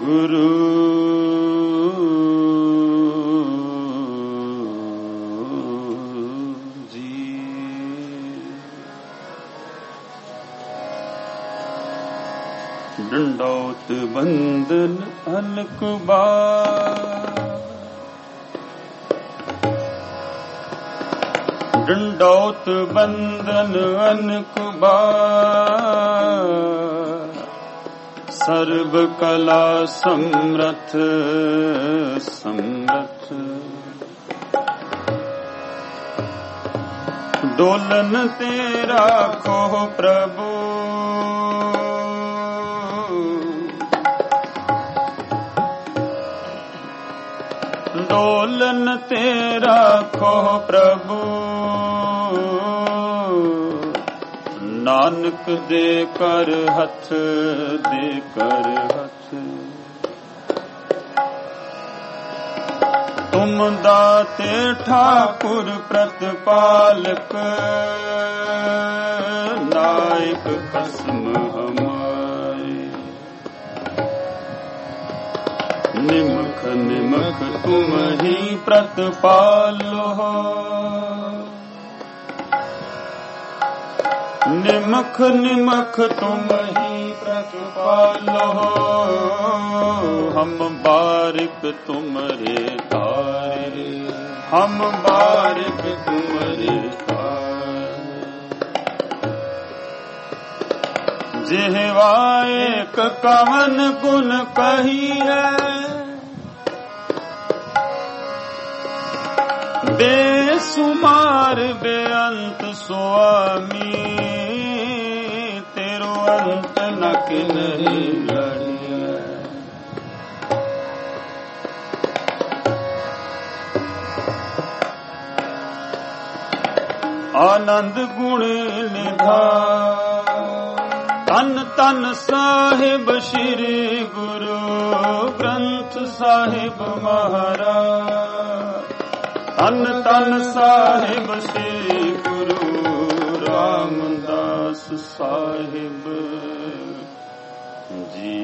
ਗੁਰੂ ਜੀ। ਡੰਡੌਤ ਬੰਦਨ ਅਨਕ ਬਾਰ, ਡੰਡੌਤ ਬੰਦਨ ਅਨਕ ਬਾਰ, ਸਰਬ ਕਲਾ ਸਮਰਥ ਸਮਰਥ। ਡੋਲਨ ਤੇ ਰਾਖੋ ਪ੍ਰਭੂ, ਡੋਲਨ ਤੇ ਰਾਖੋ ਪ੍ਰਭੂ। ਨਾਨਕ ਦੇ ਕਰ ਹੱਥ, ਦੇ ਕਰ ਹੱਥ। ਤੁਮ ਦਾਤੇ ਠਾਕੁਰ ਪ੍ਰਤਪਾਲਕ, ਨਾਇਕ ਖਸਮ ਹਮਾਰੇ। ਨਿਮਖ ਨਿਮਖ ਤੁਮ ਹੀ ਪ੍ਰਤਪਾਲੋ, ਨਿਮਖ ਨਿਮਖ ਤੁਮ ਹੀ ਪ੍ਰਤਪਾਲੋ। ਹਮ ਬਾਰਿਕ ਤੁਮਰੇ ਤਾਰੇ, ਹਮ ਬਾਰਿਕ ਤੁਮਰੇ ਤਾਰੇ। ਜਿਹਵਾ ਏਕ ਕਵਨ ਗੁਣ ਕਹੀਐ, ਬੇਸੁਮਾਰ ਬੇਅੰਤ ਸੁਆਮੀ। ਤੇਰੋ ਅੰਤ ਨ ਕਿਨਹੀ ਲੜੀਐ। ਆਨੰਦ ਗੁਣ ਨਿਧਾਨ, ਤਨ ਤਨ ਸਾਹਿਬ ਸ੍ਰੀ ਗੁਰੂ ਗ੍ਰੰਥ ਸਾਹਿਬ ਮਹਾਰਾਜ। ਤਨ ਤਨ ਸਾਹਿਬ ਸ੍ਰੀ ਗੁਰੂ ਰਾਮਦਾਸ ਸਾਹਿਬ ਜੀ।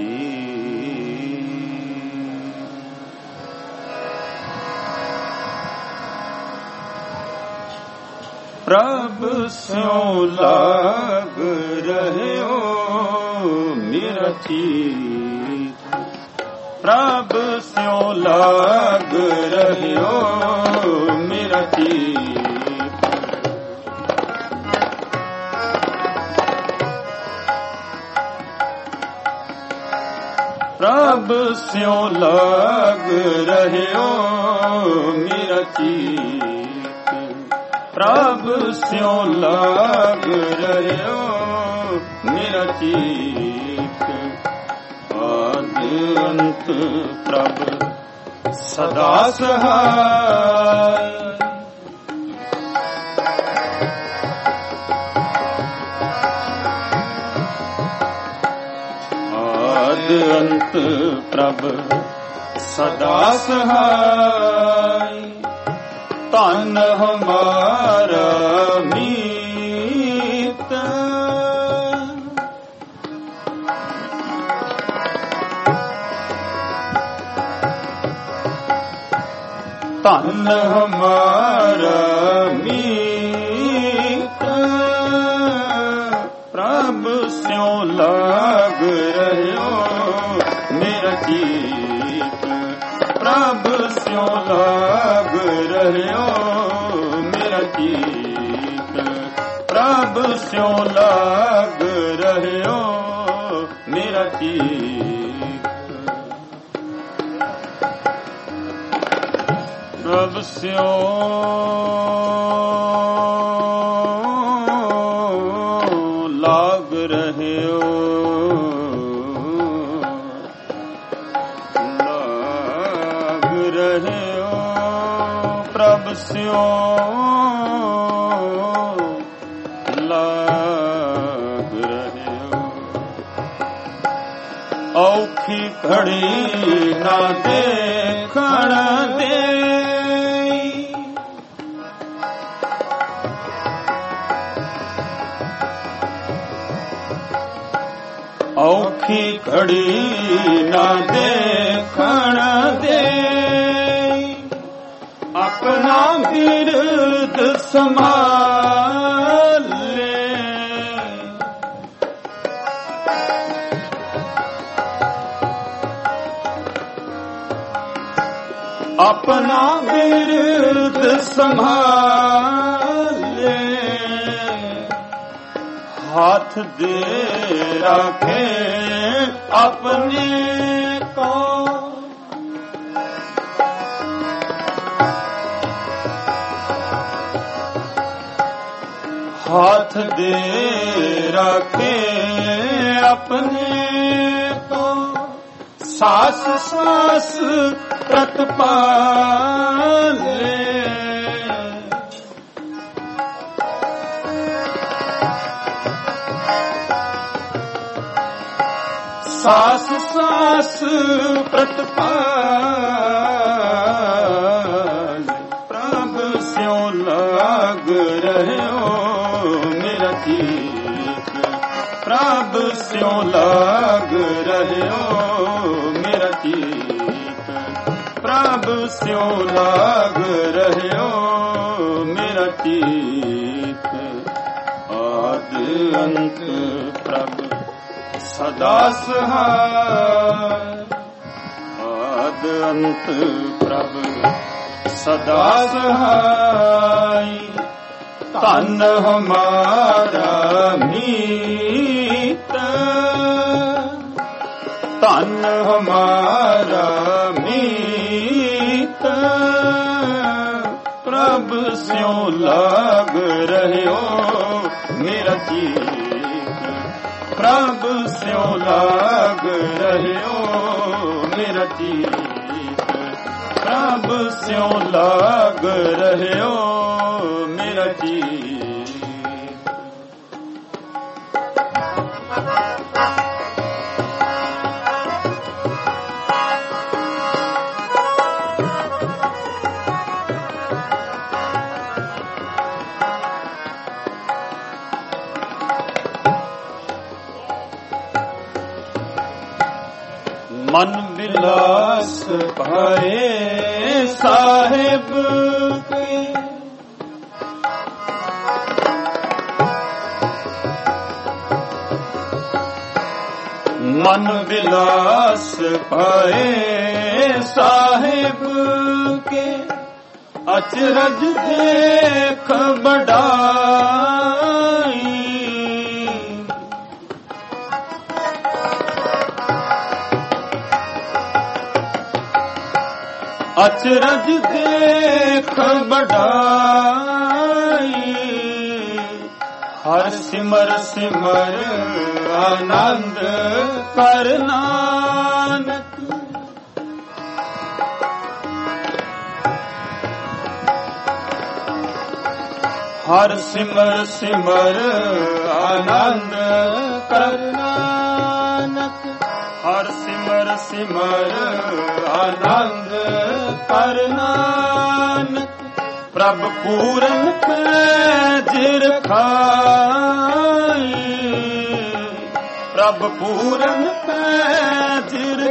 ਪ੍ਰਭ ਸਿਉ ਲਾਗ ਰਹਿਓ ਮੇਰਾ ਚੀਤ, ਪ੍ਰਭ ਸਿਉ ਲਾਗ ਰਹਿਓ ਮੇਰਾ ਚੀਤ। ਪ੍ਰਭ ਸਿਉ ਲਾਗ ਰਹਿਓ ਮੇਰਾ ਚੀਤ, ਪ੍ਰਭ ਸਿਉ ਲਾਗ ਰਹਿਓ ਮੇਰਾ ਚੀਤ। ਆਦਿ ਅੰਤ ਪ੍ਰਭ ਸਦਾ ਸਹਾਇ, ਆਦਿ ਅੰਤ ਪ੍ਰਭ ਸਦਾ ਸਹਾਇ। ਧਨ ਹਮਾਰਾ ਮੀਤ, ਧਨ ਹਮਾਰਾ ਮੀਤ। ਪ੍ਰਭ ਸਿਉ ਲਾਗ ਰਹਿਓ ਮੇਰਾ ਚੀਤ, ਪ੍ਰਭ ਸਿਉ ਲਾਗ ਰਹਿਓ ਮੇਰਾ ਚੀਤ। ਪ੍ਰਭ ਸਿਉ ਲਾਗ ਰਹਿਓ ਮੇਰਾ ਚੀਤ। ਪ੍ਰਭ ਸਿਉ ਲਾਗ ਰਹਿਓ, ਲਾਗ ਰਹਿਓ। ਪ੍ਰਭ ਸਿਉ ਲਾਗ ਰਹਿਓ। ਔਖੀ ਘੜੀ ਨਾ ਦੇਖਣ ਦੇ, ਔਖੀ ਘੜੀ ਨਾ ਦੇਖਣ ਦੇ, ਆਪਣਾ ਬਿਰਦ ਸੰਭਾਲੇ। ਆਪਣਾ ਬਿਰਦ ਸੰਭਾਲੇ, हाथ दे रखे अपने को। हाथ दे रखे अपने को, सास सास प्रतिपाले। सास सास प्रतिपाल, प्रभ स्यों लाग रह्यो मेरा चित। प्रभ स्यों लाग रह्यो मेरा चित। प्रभ स्यों लाग रह्यो मेरा चित। आद अंत प्रभ सदा सहाय। आद अंत प्रभ सदा सहाय। धन हमारा मीत, धन हमारा मीत। प्रभ स्यों लाग रह्यो मेरा चित। प्रभ स्यों लाग रह्यो मेरा चित। प्रभ स्यों लाग रह्यो मेरा चित। मन विलास पाए साहिब के, मन विलास पाए साहिब के। अचरज देख बढ़ाई, अचरज देख बढ़ाई। हर सिमर सिमर आनंद कर नानक। हर सिमर सिमर आनंद कर नानक। हर सिमर सिमर आनंद कर नानक। प्रभ पूरन पैज रखाई। प्रभ पूरन पैज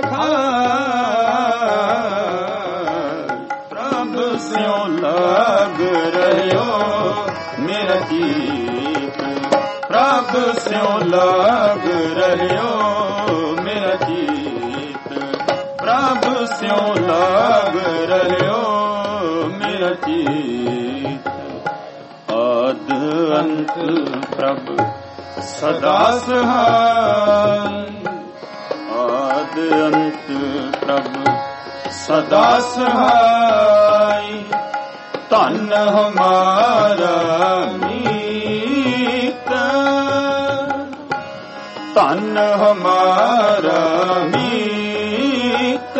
रखाई। प्रभ स्यों लाग रह्यो मेरा चित। प्रभ स्यों लाग रह्यो मेरा चित। प्रभ स्यों लाग रह्यो मेरा चित। आद अंत प्रभ सदा सहाय। आद अंत प्रभ सदा सहाय। धन हमारा मीत। धन हमारा मीत।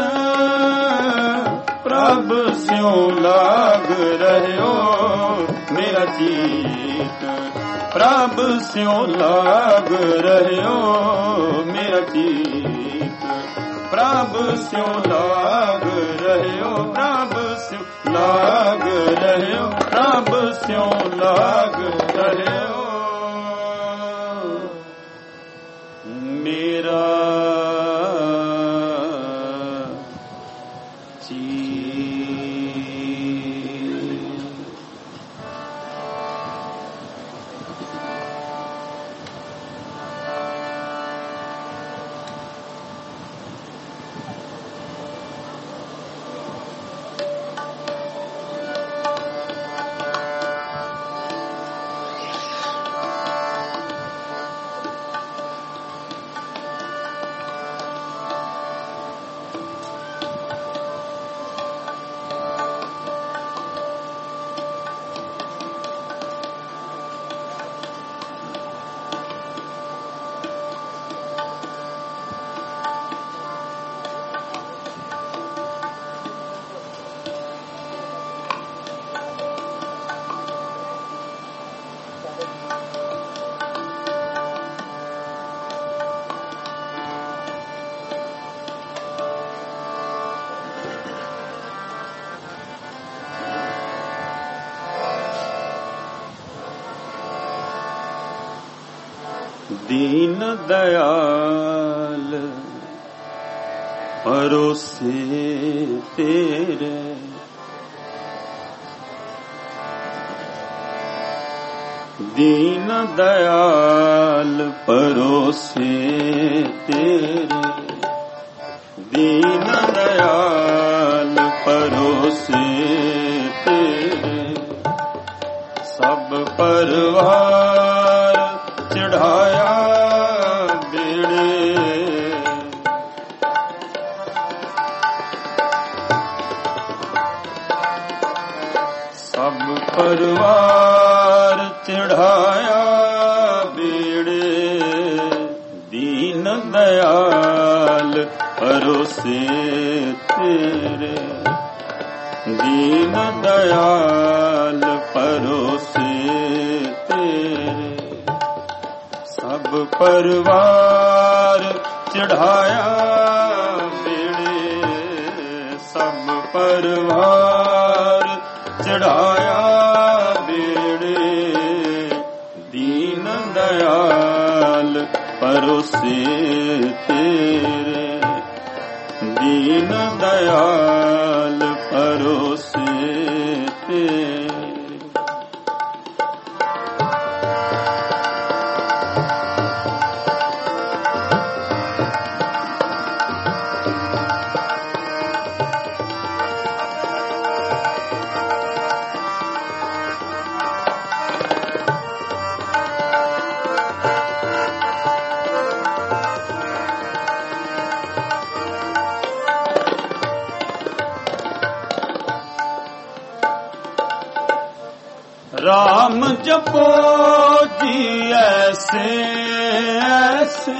प्रभ स्यों लाग रह्यो मेरा चित। प्रभ स्यों लाग रह्यो मेरा चित। प्रभ स्यों लाग रह्यो। प्रभ स्यों लाग रह्यो। प्रभ स्यों लाग रह्यो मेरा दीन दयाल परोसे तेरे। दीन दयाल परोसे तेरे। दीन दयाल परोसे तेरे। सब परवार चढ़ाया बेड़े। सब परवार चढ़ाया बेड़े। दीन दयाल परोसे तेरे। दीन दयाल परोसे तेरे। सब परवार चढ़ाया बेड़े। सब परवार चढ़ाया बेड़े। दीन दयाल परोसे तेरे। दीन दयाल परोसे तेरे। राम जपो जी ऐसे ऐसे।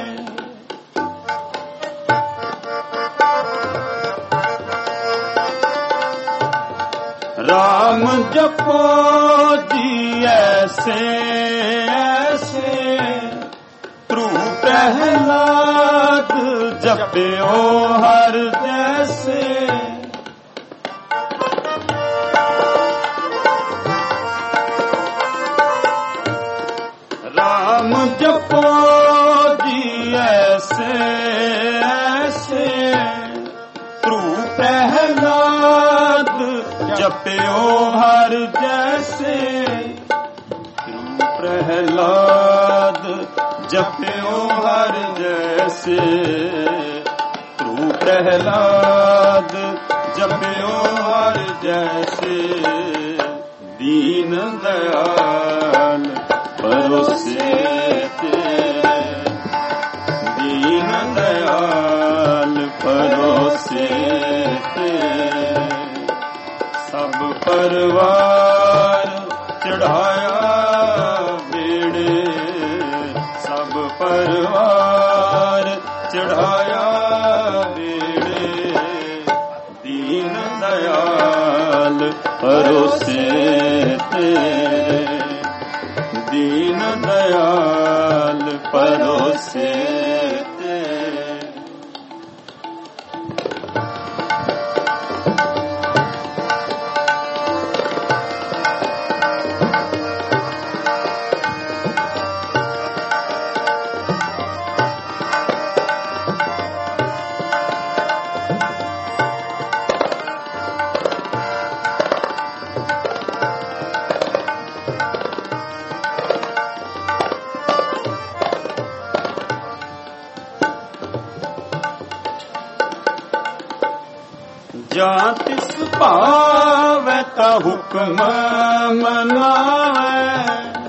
राम जपो जी ऐसे ऐसे। ध्रुव प्रहलाद जप्यो हर जैसे। राम जपो जी ऐसे ऐसे। ध्रुव प्रहलाद जप्यो हर जैसे। ध्रुव प्रहलाद जप्यो हर जैसे। ध्रुव प्रहलाद जप्यो हर जैसे। दीन दयाल परोसे तेरे। दीन दयाल परोसे तेरे। सब परवार चढ़ाया बेड़े। सब परवार चढ़ाया बेड़े। दीन दयाल परोसे तेरे। दीन दयाल परोसे तेरे। जां तिस भावै ता हुक्म मनावै।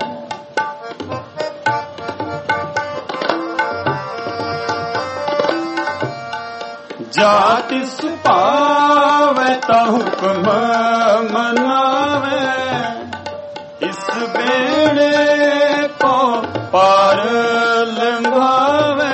जां तिस भावै ता हुक्म मनावै। इस बेड़े को पार लंघावै।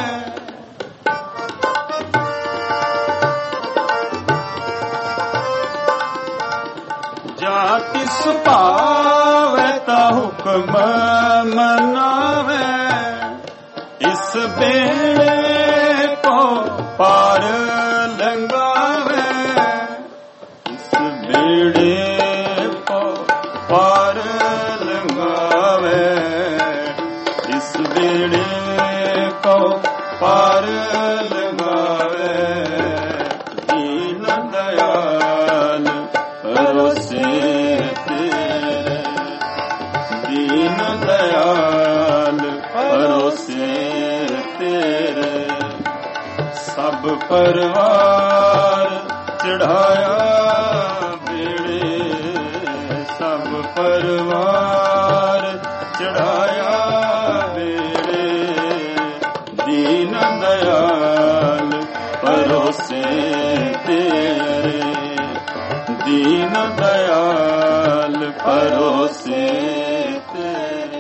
तिस भावै ता हुक्म मनावै। इस बेड़े को पार लंघावै। इस बेड़े को पार लंघावै। इस बेड़े को पार लगावे, दीन दयाल परोसे तेरे, दीन दयाल परोसे तेरे। सब परवार चढ़ाया बेड़े, सब परवार चढ़ाया बेड़े, दीन दयाल परोसे तेरे, दीन दयाल परोसे तेरे।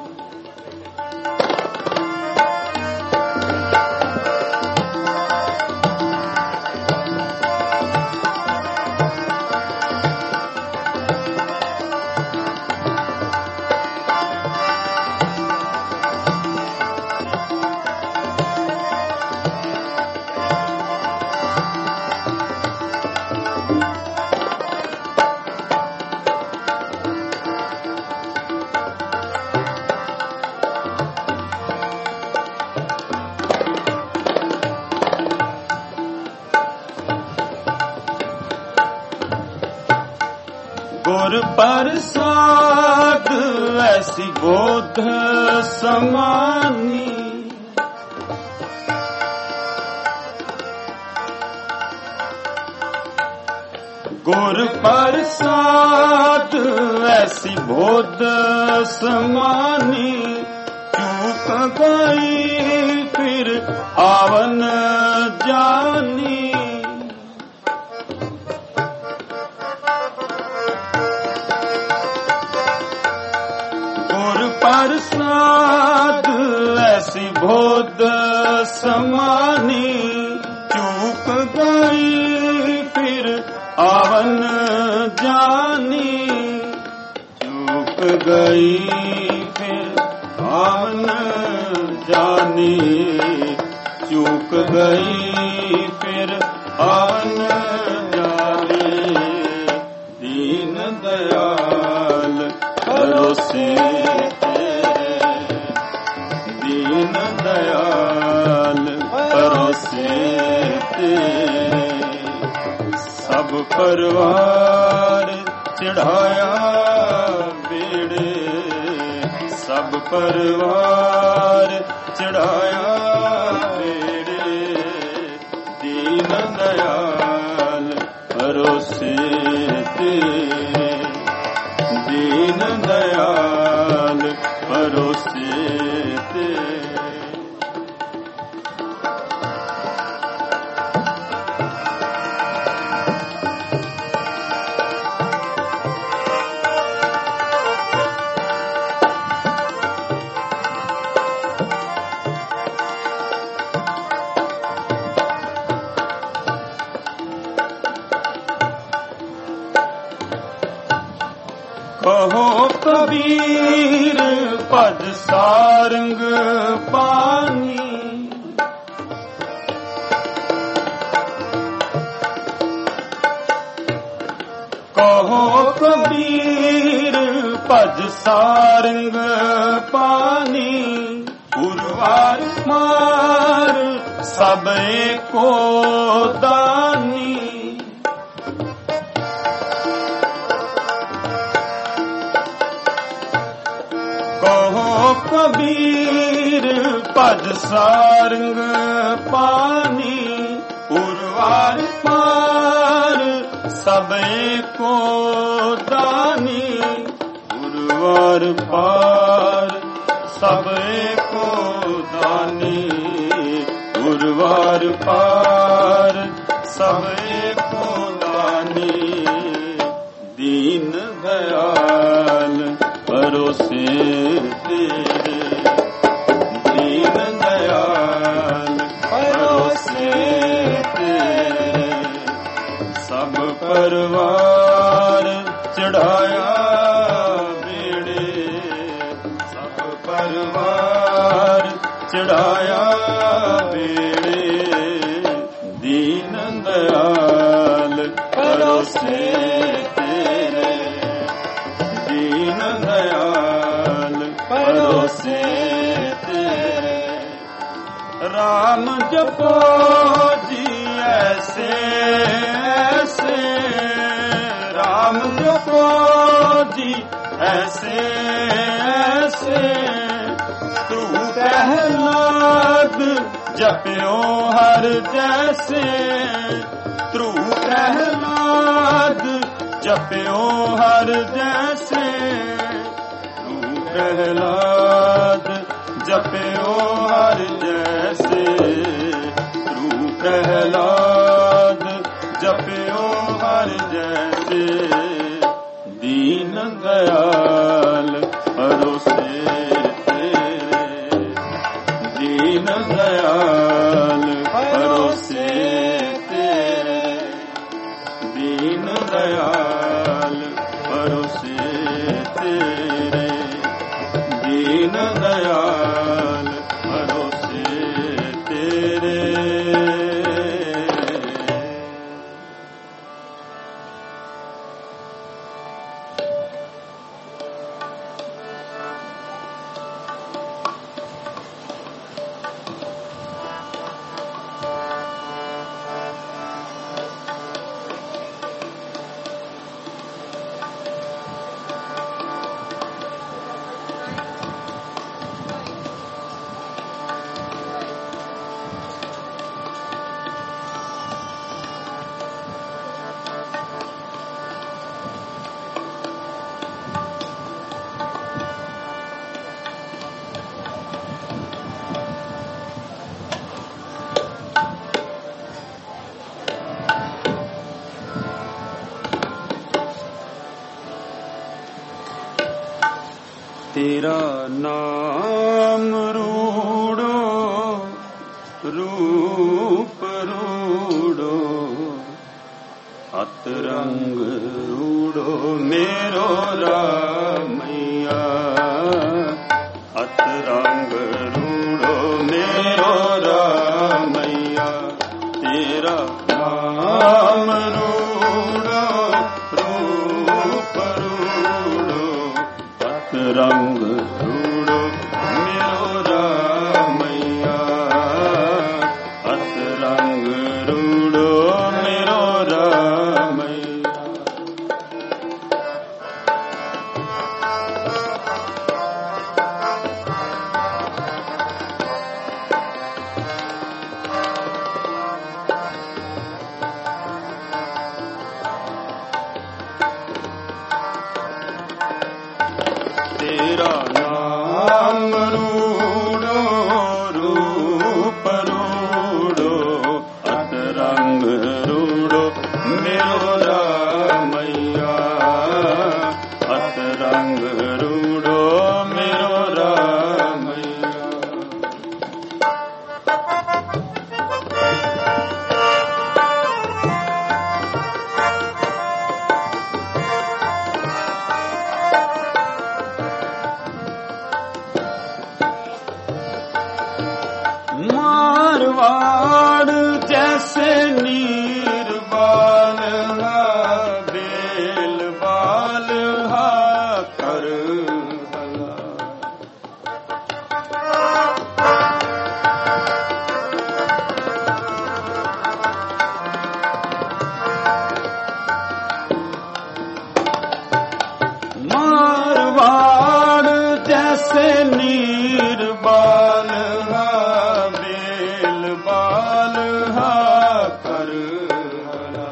गुर प्रसाद ऐसी बोध समानी, गुर प्रसाद ऐसी बोध समानी, चूक गई फिर आवन जानी। प्रसाद ऐसी बोध समानी, चूक गई फिर आवन जानी, चूक गई फिर आवन जानी, चूक गई फिर आवन जानी, दीन दयाल परोसे दीन दयाल परोसे तेरे। सब परवार चढ़ाया बेड़े, सब परवार चढ़ाया बेड़े, दीन दयाल परोसे तेरे, दीन दयाल परोसे तेरे। कहो कबीर पद सारंग पानी, कहो कबीर पद सारंग पानी, उर्वार मार सब एको दानी। कहो कबीर पद सारंग पानी, उर्वार पार सब एको दानी, उर्वार पार सब एको दानी, उर्वार पार सब एको दानी, दीन दयाल परोसे तेरे, दीन दयाल परोसे तेरे। सब परवार चढ़ाया बेड़े, सब परवार चढ़ाया बेड़े, दीन दयाल परोसे तेरे, दीन दयाल परोसे तेरे। राम जपो जी ऐसे ऐसे, राम जपो जी ऐसे ऐसे, तू प्रहलाद जप्यो हर जैसे, तू प्रहलाद जप्यो हर जैसे, तू प्रहलाद जप्यो हर जैसे, तू प्रहलाद जप्यो हर जैसे, दीन दयाल भरोसे तेरे, दीन दयाल भरोसे तेरे, दीन दयाल भरोसे तेरे, दीन दयाल भरोसे तेरे। तेरा नाम रूड़ो रूप रूड़ो, अत रंग रूड़ो मेरो रामैया, अत रंग रूड़ो मेरो रामैया, तेरा नाम रूड़ो रूप रूड़ो, रंग रूड़ो मेरो रामैया, अत रंग रूड़ो मेरो रामैया। तेरा नाम रूड़ो रूप रूड़ो, अत रंग रूड़ो मेरो रामैया, अत रंग रूड़ो मेरो रामैया। मारवाड़ जैसे नीर बाल हा, बेल बाल हा कर हला, मारवाड़ जैसे नीर बाल हा, बाल हा कर हला,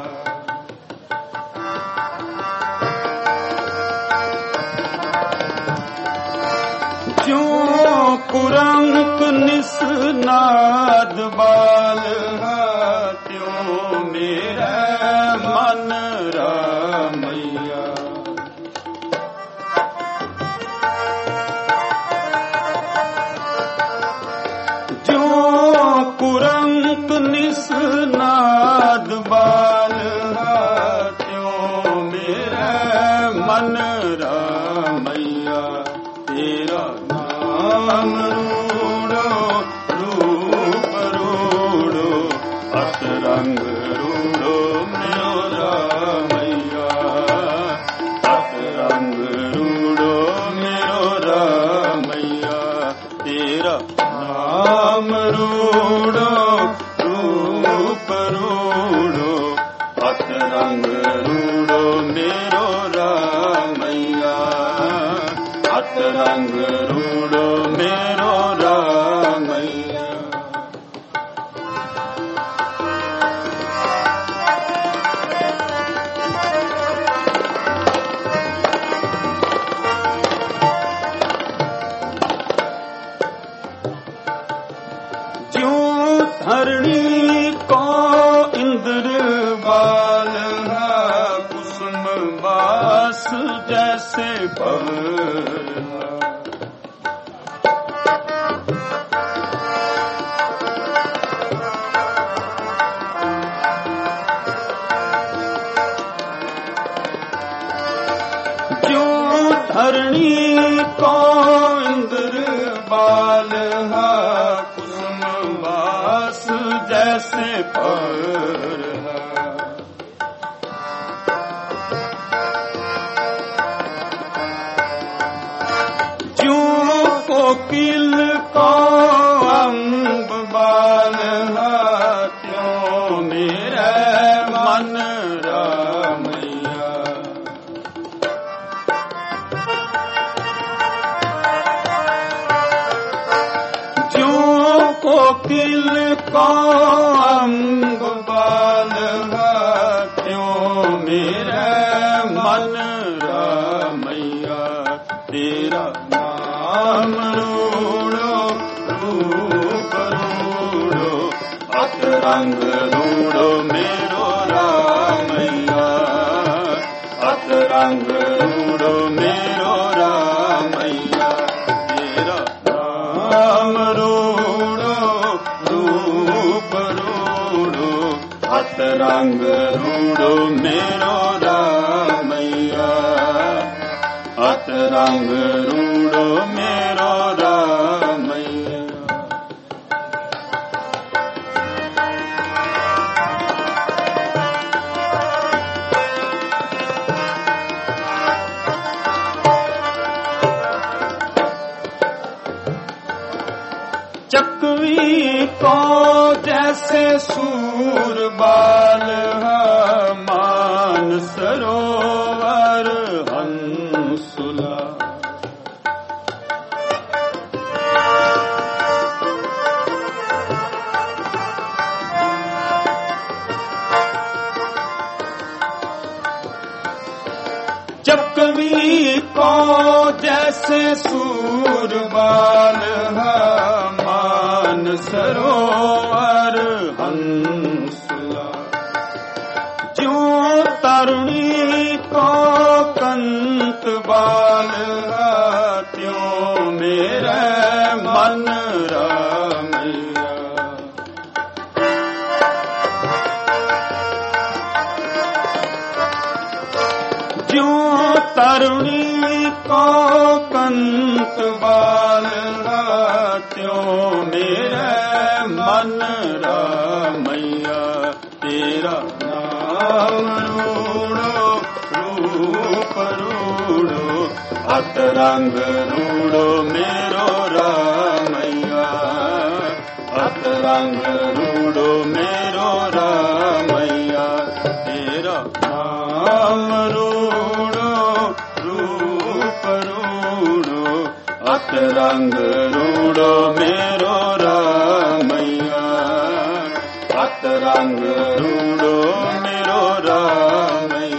ज्यों कुरंक निस्नाद बाल हा, त्यों मेरा मन रामैया, कुरंक निस्नाद बाल हा, त्यों मेरा मन रामैया, तेरा नाम रूड़ो रूप रूड़ो, धरणी को इंद्र बाल है, कुसुम बास जैसे भंवर है। धरणी को इंद्र बाल है, कुसुम बास जैसे पर है। ज्यों कोकिल को अम्ब बाल है, त्यों मेरे मन रामैया। कोकिल को अम्ब बाल है, त्यों मेरे मन रामैया। तेरा नाम रूड़ो रूप रूड़ो, अत रंग रूड़ो मेरो रामैया। अत रंग रूड़ो मेरो रामैया। तेरा नाम अत रंग रूड़ो मेरो रामैया। अत रंग रूड़ो मेरो रामैया। चकवी को जैसे सूर बाल है, मान सरोवर हंसुला। चकवी को जैसे सूर बाल है, मान सरोवर हंसुला। ज्यों तरुणी को कंत बाल है, त्यों मेरे मन रामैया। ज्यों तरुणी को कंत बाल है, त्यों मेरे मन रामैया। तेरा नाम रूड़ो रूप रूड़ो, अत रंग रूड़ो मेरो रामैया। अत रंग रूड़ो मेरो रामैया। तेरा नाम रूड़ो रूप रूड़ो, अत रंग रूड़ो मेरो रामैया। अत रंग रूड़ो मेरो रामैया।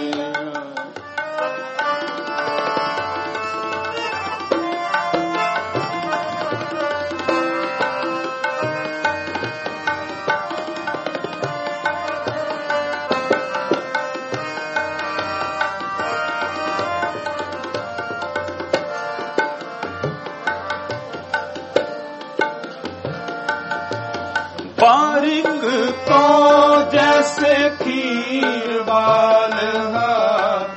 बारिक को जैसे खीर बाल हाथ,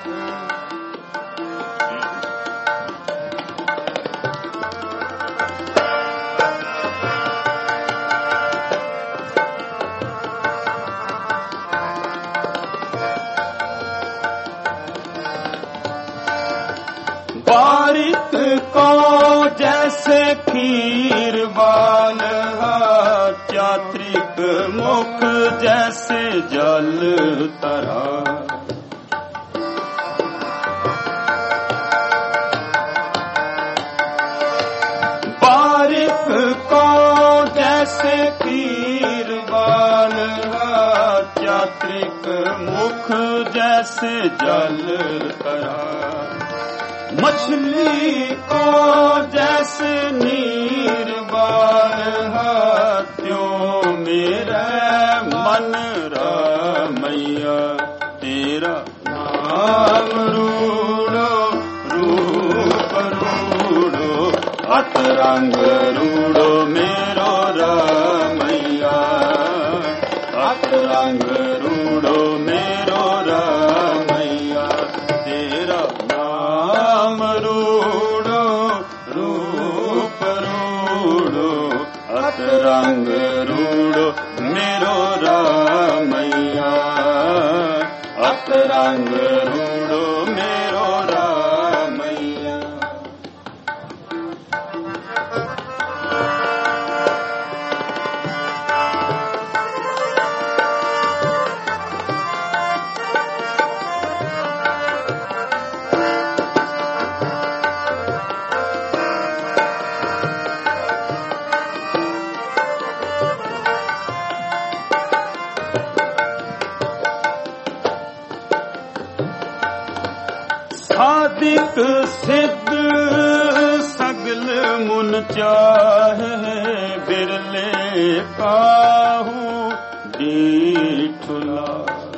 बारिक को जैसे खीर बाल हाथ, चात्रिक मुख जैसे जल तरा। बारिक को जैसे खीर बाल हाथ, चात्रिक मुख जैसे जल तरा। मछली को जैसे नीर बाल हाथ, त्यों मेरे अतरंग रूड़ो मेरो रामैया, अतरंग रूड़ो मेरो रामैया, तेरा नाम रूड़ो रूप रूड़ो, अतरंग रूड़ो मेरो रामैया, अतरंग रूड़ो मेरो रामैया। सादिक सिद्ध सगल मुन चाहे, बिरले काहू डीठुला।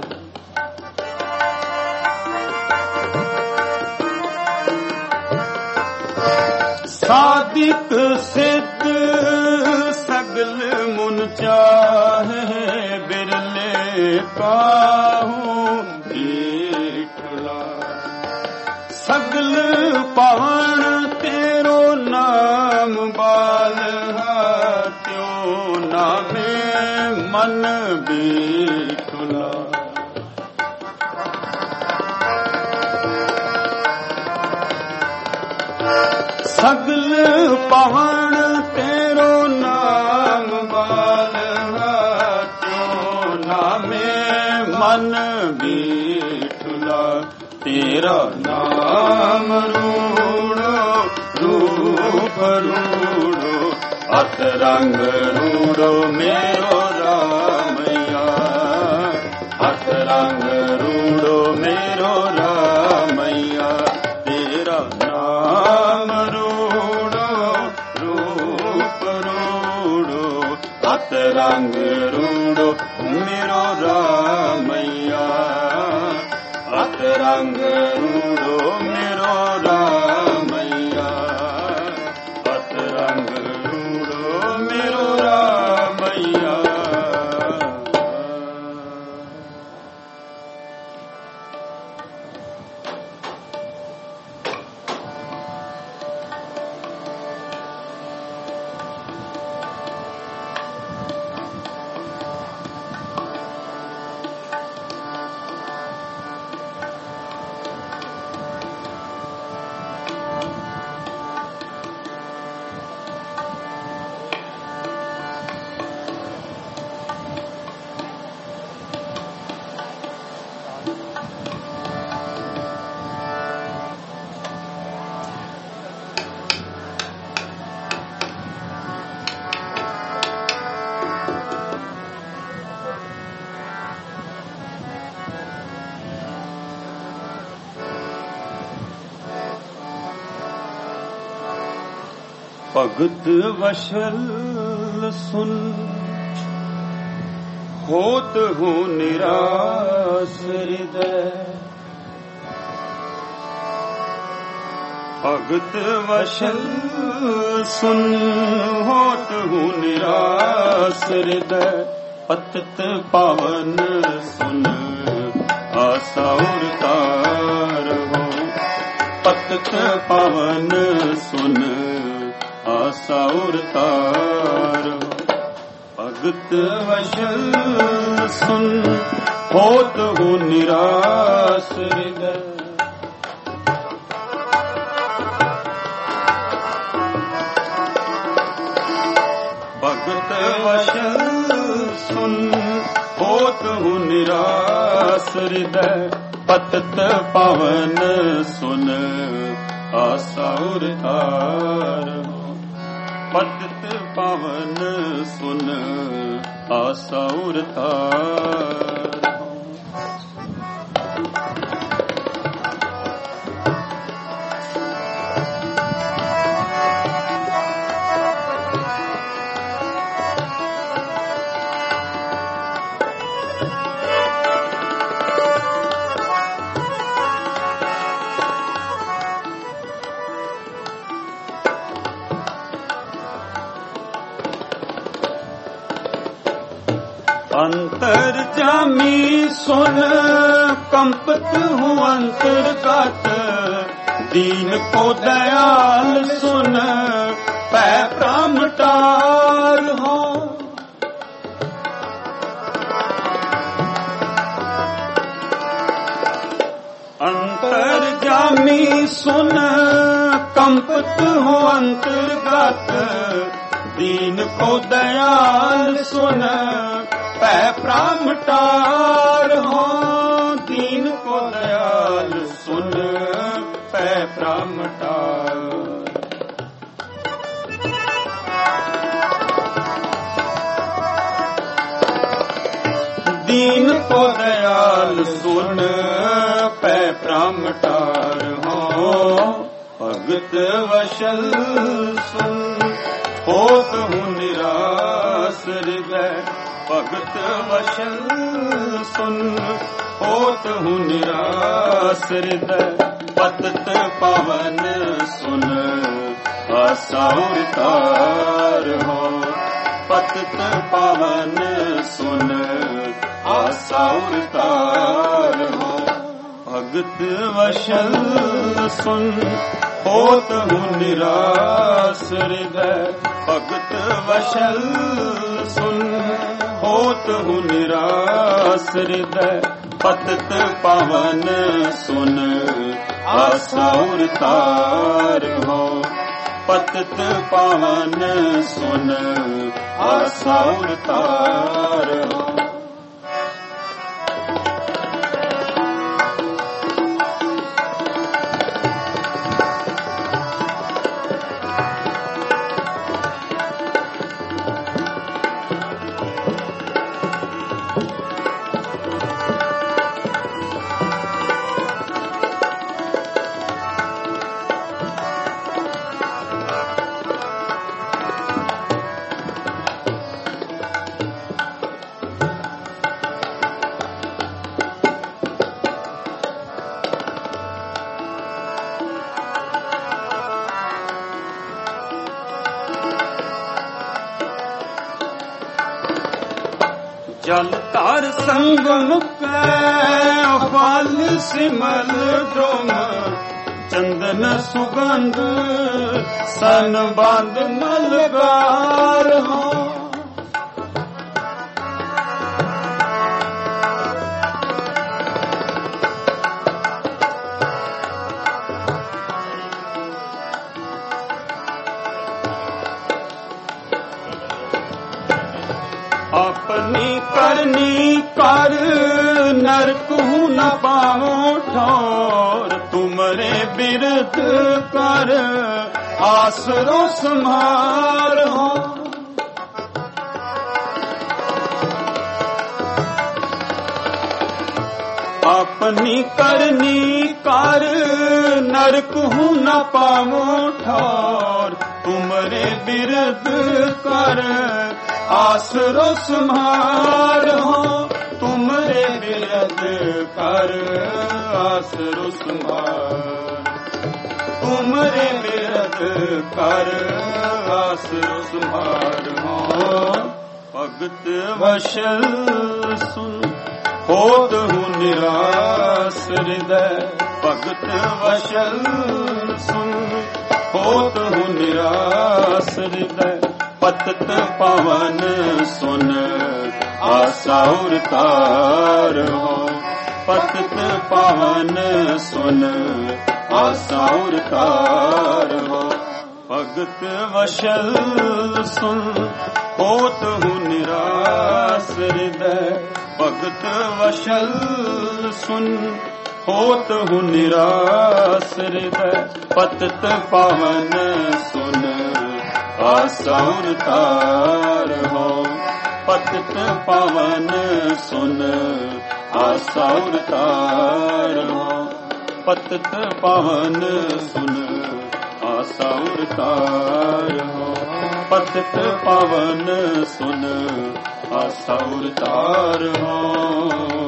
सादिक सिद्ध सगल मुन चाहे, बिरले काहू डीठुला। सगल पावण तेरो नाम बाल त्यो नामे मन बीठुला। सगल पावण तेरो नाम बाल त्यो नामे मन बीठुला। तेरा नाम रूड़ो रूप रूड़ो, अतरंग रूड़ो मेरो रामैया, अतरंग रूड़ो मेरो रामैया, तेरा नाम रूड़ो रूप रूड़ो, अतरंग रूड़ो मेरो रामैया, अतरंग रूड़ो मेरो रामैया, अतरंग रूड़ो मेरो रामैया। भगत वशल सुन होत हूँ निराश हृदय, भगत वशल सुन होत हूँ निराश हृदय, पतित पावन सुन आशा उतार हो, पतित पावन सुन आशा उतार। भगत वशल सुन होत हूँ निराश हृदय, भगत वशल सुन होत हूँ निराश हृदय, पतित पावन सुन आशा उतार। पतित पावन सुन आशा उतार। अंतर्जामी सुन कंपित हूँ अंतर्गत, दीन को दयाल सुन पै प्रामटार हो। अंतर्जामी सुन कंपित हो अंतर्गत, दीन को दयाल सुन पै प्रामटार हो। दीन को दयाल सुन पै प्रामटार। दीन को दयाल सुन पै प्रामटार हो। भगत वशल सुन होत हूँ निराश हृदय, भगत वशल सुन होत हूँ निराश हृदय। पतित पावन सुन आशा उतार हो। पतित पावन सुन आशा उतार हो। भगत वशल सुन होत हूँ निराश हृदय, भगत वशल सुन होत हूँ निराश हृदय। पतित पावन सुन आशा उतार हो। पतित पावन सुन आशा उतार हो। जल तार संगम फल सिमल द्रोम, चंदन सुगंध सन बांध मलगार हो। अपनी करनी कर नरक हूँ न पाओ ठौर, तुमरे बिरद कर आसरो संहार हो। अपनी करनी कर नरक हूँ न पाओ ठौर, तुमरे बिरद कर आसरो संहार हो। तुमरे बिरद कर आसरो संहार, तुमरे बिरद कर आसरो संहार हो। भगत वशल सुन होत हूँ निराश हृदय, भगत वशल सुन होत हूँ निराश हृदय। पतित पावन सुन आशा उतार हो। पतित पावन सुन आशा उतार हो। भगत वशल सुन होत हूँ निराश हृदय, भगत वशल सुन होत हूँ निराश हृदय। पतित पावन सुन आशा उतार हो। पतित पावन सुन आशा उतार हो। पतित पावन सुन आशा उतार हो। पतित पावन सुन आशा उतार हो।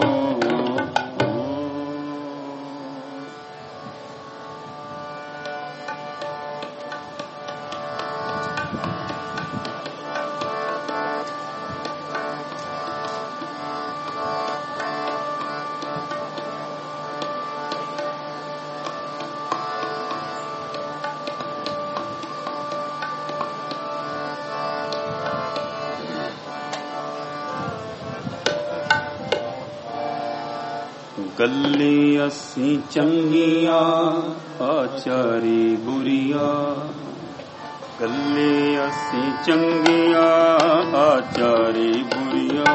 ਗੱਲੀ ਅਸੀਂ ਚੰਗੀਆਂ ਆਚਾਰੀ ਬੁਰੀਆਂ, ਗੱਲੀ ਅਸੀਂ ਚੰਗੀਆਂ ਆਚਾਰੀ ਬੁਰੀਆਂ।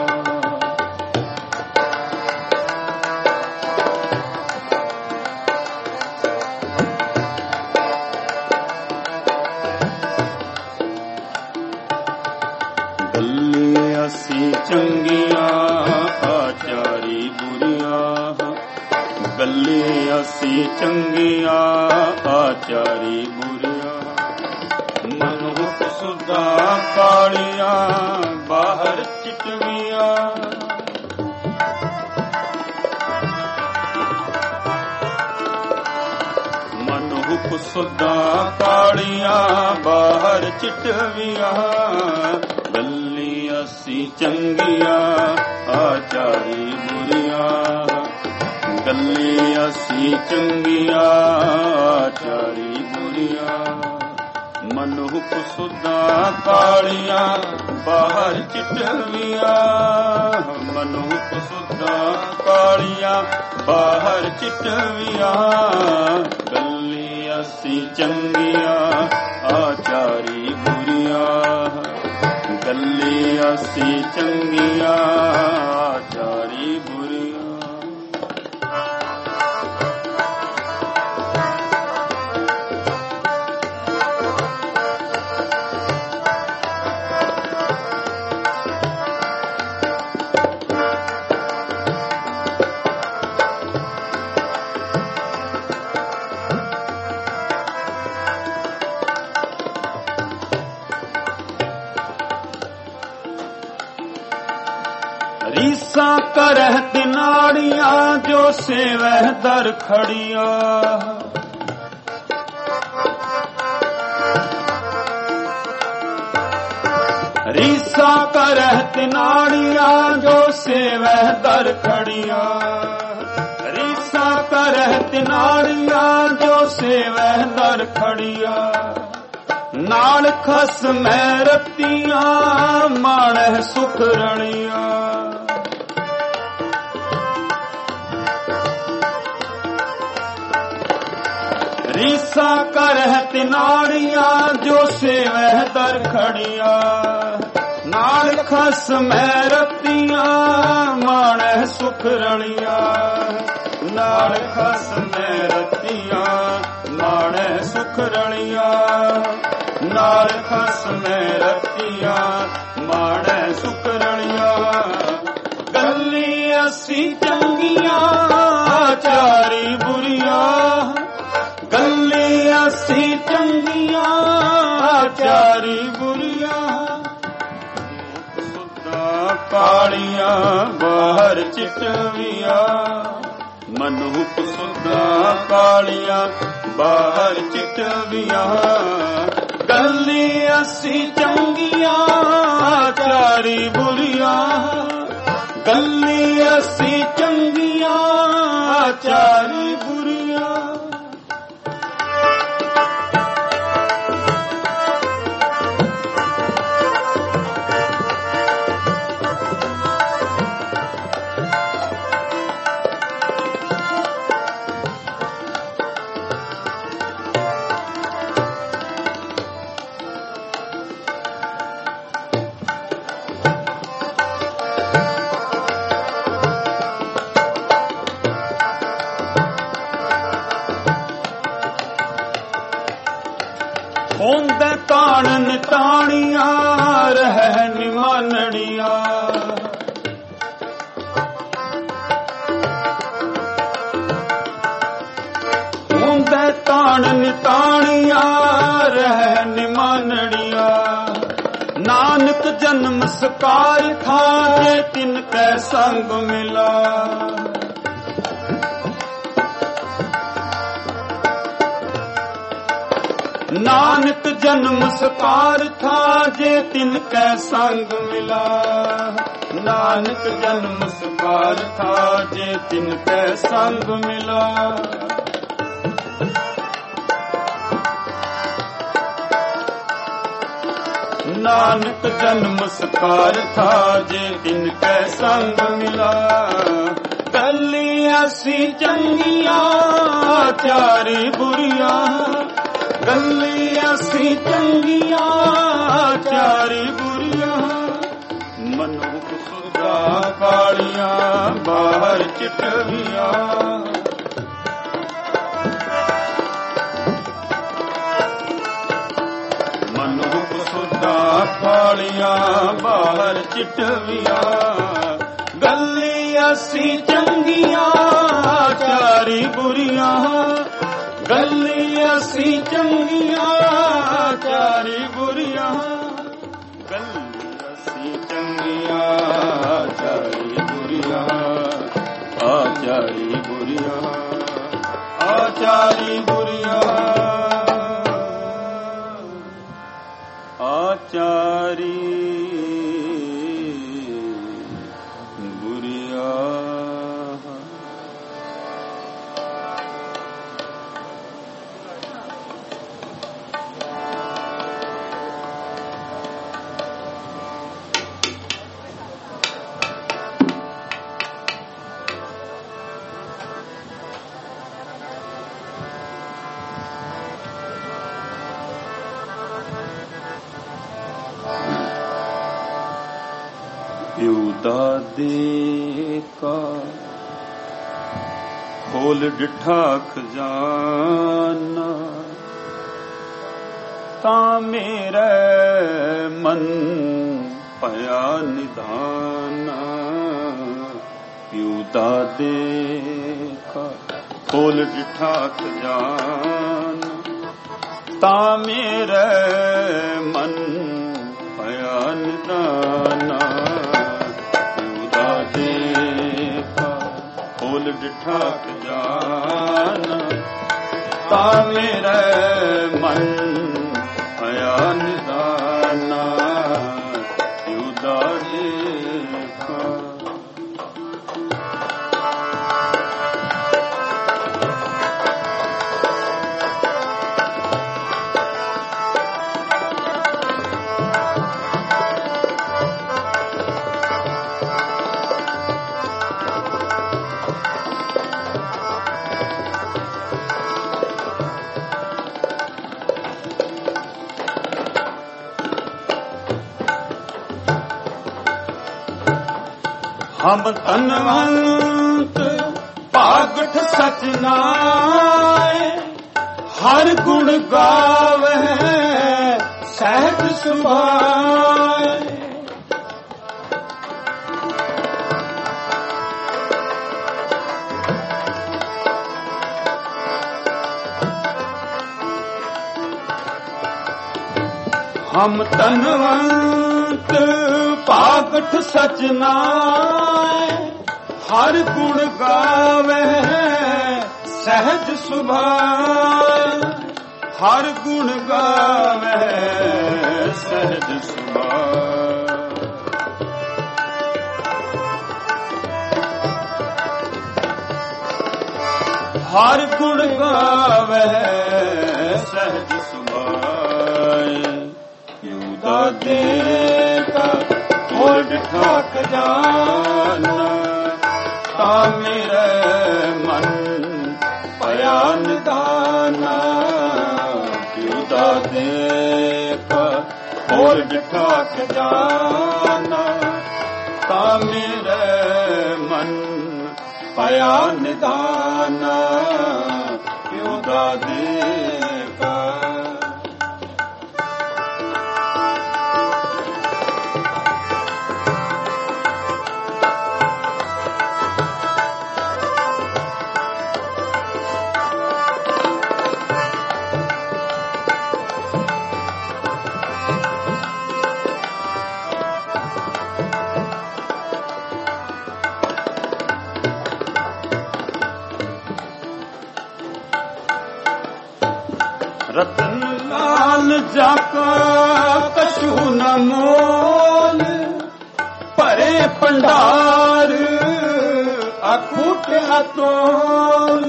ਗੱਲੀ ਅਸੀਂ ਚੰਗੀਆਂ ਆਚਾਰੀ ਬੁਰੀਆਂ, ਗੱਲੀ ਅਸੀਂ ਚੰਗੀਆਂ ਆਚਾਰੀ ਬੁਰੀਆਂ। ਮਨੁੱਖ ਸੁਦਾ ਕਾਲੀਆਂ ਬਾਹਰ ਚਿਤਵੀਆਂ, ਮਨੁੱਖ ਸੁਦਾ ਕਾਲੀਆਂ ਬਾਹਰ ਚਿਤਵੀਆਂ। ਗੱਲੀ ਅਸੀਂ ਚੰਗੀਆਂ ਆਚਾਰੀ ਬੁਰੀਆਂ, ਗੱਲੀ ਅਸੀਂ ਚੰਗੀਆਂ ਆਚਾਰੀ ਬੁਰੀਆਂ। ਮਨੁੱਖ ਸੁਦਾ ਕਾਲੀਆਂ ਬਾਹਰ ਚਿਤਵੀਆਂ, ਮਨੁੱਖ ਸੁਦਾ ਕਾਲੀਆਂ ਬਾਹਰ ਚਿਤਵੀਆਂ। ਗੱਲੀ ਅਸੀਂ ਚੰਗੀਆਂ ਆਚਾਰੀ ਬੁਰੀਆਂ, ਗੱਲੀ ਅਸੀਂ ਚੰਗੀਆਂ ਆਚਾਰੀ ਬੁਰੀਆਂ। ਰੀਸਾਂ ਕਰਹਿ ਨਾੜੀਆਂ ਜੋ ਸੇਵਹਿ ਦਰ ਖੜੀਆਂ, ਰੀਸਾਂ ਕਰਹਿ ਨਾੜੀਆਂ ਜੋ ਸੇਵਹਿ ਦਰ ਖੜੀਆਂ, ਰੀਸਾਂ ਕਰਹਿ ਨਾੜੀਆਂ ਜੋ ਸੇਵਹਿ ਦਰ ਖੜੀਆਂ। ਨਾਲ ਖਸ ਮੈਂ ਰਤੀਆਂ ਮਾਣਹਿ ਸੁਖ ਰਣੀਆਂ, ਰੀਸਾਂ ਕਰਹਿ ਨਾੜੀਆਂ ਜੋ ਸੇਵਹਿ ਦਰ ਖੜੀਆਂ। ਨਾਲ ਖਸ ਮੈਂ ਰਤੀਆਂ ਮਾਣਹਿ ਸੁਖ ਰਣੀਆਂ, ਨਾਲ ਖਸ ਮੈਂ ਰਤੀਆਂ ਮਾਣਹਿ ਸੁਖ ਰਣੀਆਂ। ਨਾਲ ਖਸ ਮੈਂ ਰਤੀਆਂ ਮਾਣਹਿ ਸੁਖ ਰਣੀਆਂ। ਗੱਲੀ ਅਸੀਂ ਚੰਗੀਆਂ ਆਚਾਰੀ ਬੁਰੀਆਂ, ਗੱਲੀ ਅਸੀਂ ਚੰਗੀਆਂ ਆਚਾਰੀ ਬੁਰੀਆਂ। ਸੁਦਾ ਕਾਲੀਆਂ ਬਾਹਰ ਚਿਤਵੀਆਂ, ਮਨੁੱਖ ਸੁਦਾ ਕਾਲੀਆਂ ਬਾਹਰ ਚਿਤਵੀਆਂ। ਗੱਲੀ ਅਸੀਂ ਚੰਗੀਆਂ ਆਚਾਰੀ ਬੁਰੀਆਂ, ਗੱਲੀ ਅਸੀਂ ਚੰਗੀਆਂ ਆਚਾਰੀ ਬੁਰੀਆਂ। ਹੁੰਦੇ ਤਾਣ ਨਿਤਾਣੀਆਂ ਰਹਿ ਨਿਮਾਨੜੀਆਂ, ਹੁੰਦੇ ਤਾਣ ਨਿਤਾਣੀਆਂ ਰਹਿ ਨਿਮਾਨੜੀਆਂ। ਨਾਨਕ ਜਨਮ ਸਕਾਰ ਖਾਏ ਤਿਨ ਕੈ ਸੰਗ ਮਿਲਾ, ਨਾਨਕ ਜਨਮ ਸਕਾਰ ਥਾ ਜੇ ਤਿਨ ਕੈ ਸੰਗ ਮਿਲਾ, ਨਾਨਕ ਜਨਮ ਸਕਾਰ ਥਾ ਜੇ ਤਿਨ ਕੈ ਸੰਗ ਮਿਲਾ। ਨਾਨਕ ਜਨਮ ਸਕਾਰ ਥਾ ਜੇ ਤਿਨ ਕੈ ਸੰਗ ਮਿਲਾ। ਗੱਲੀ ਅਸੀਂ ਚੰਗੀਆਂ ਚਾਰੀ ਬੁਰੀਆਂ ਗੱਲੀ ਅਸੀਂ ਚੰਗੀਆਂ ਚਾਰੀ ਬੁਰੀਆਂ ਮਨੁੱਖ ਸੁਦਾ ਕਾਲੀਆਂ ਬਾਹਰ ਚਿੱਟੀਆਂ ਮਨੁੱਖ ਸੁਦਾ ਕਾਲੀਆਂ ਬਾਹਰ ਚਿੱਟੀਆਂ ਗੱਲੀ ਅਸੀਂ ਚੰਗੀਆਂ ਚਾਰੀ ਬੁਰੀਆਂ ਗੱਲੀ ਅਸੀਂ ਚੰਗੀਆਂ ਚਾਰੀ ਬੁਰੀਆਂ ਗੱਲੀ ਅਸੀਂ ਚੰਗੀਆਂ ਚਾਰੀ ਬੁਰੀਆਂ ਆ ਚਾਰੀ ਬੁਰੀਆਂ ਆ ਚਾਰੀ ਬੁਰੀਆਂ ਆ ਚਾਰੀ ਦਾਦੇ ਕਾ ਖੋਲ ਡਿਠਾ ਖਜ਼ਾਨਾ ਤਾਂ ਮੇਰੇ ਮਨ ਪਿਆ ਨਿਧਾਨਾ ਪਿਉ ਦਾਦੇ ਕਾ ਖੋਲ ਡਿਠਾ ਖਜ਼ਾਨਾ ਤਾਂ ਮੇਰੇ ਮਨ ਪਿਆ ਨਿਧਾਨਾ ਖੋਲ ਡਿਠਾ ਖਜ਼ਾਨਾ ਤਾਂ ਮੇਰੇ ਮਨ ਪਿਆ ਨਿਧਾਨਾ ਪਿਉ ਦਾਦੇ ਕਾ ਹਮ ਧਨਵੰਤ ਭਾਗਠ ਸਚ ਨਾਏ ਹਰ ਗੁਣ ਗਾਵੇ ਸਹਿਜ ਸੁਭਾਏ ਹਮ ਧਨਵੰਤ ਭਾਗਠ ਸਚ ਨਾਏ ਹਰ ਗੁਣ ਗਾਵੇ ਸਹਿਜ ਸੁਭਾਏ ਹਰ ਗੁਣ ਗਾਵੇ ਸਹਿਜ ਸੁਭਾਏ ਹਰ ਗੁਣ ਗਾਵੇ ਸਹਿਜ ਸੁਭਾਏ ਪਿਉ ਦਾਦੇ ਕਾ ਖੋਲ ਡਿਠਾ ਖਜ਼ਾਨਾ ਤਾਂ ਮੇਰੇ ਮਨ ਪਿਆ ਨਿਧਾਨਾ ਪਿਉ ਦਾਦੇ ਕਾ ਖੋਲ ਡਿਠਾ ਖਜ਼ਾਨਾ ਤਾਂ ਮੇਰੇ ਮਨ ਪਿਆ ਨਿਧਾਨਾ ਪਿਉ ਦਾਦੇ ਕਾ रतन लाल जाका कछु न मोल परे पंडार अखूट अतोल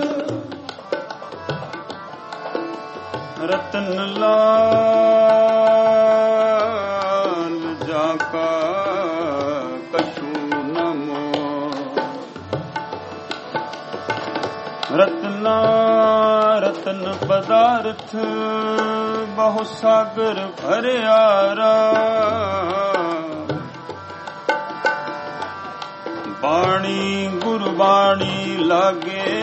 रतन लाल जाका कछु न मोल ਰਤਨਾ ਰਤਨ ਪਦਾਰਥ ਬਹੁ ਸਾਗਰ ਭਰਿਆਰਾ ਬਾਣੀ ਗੁਰਬਾਣੀ ਲਾਗੇ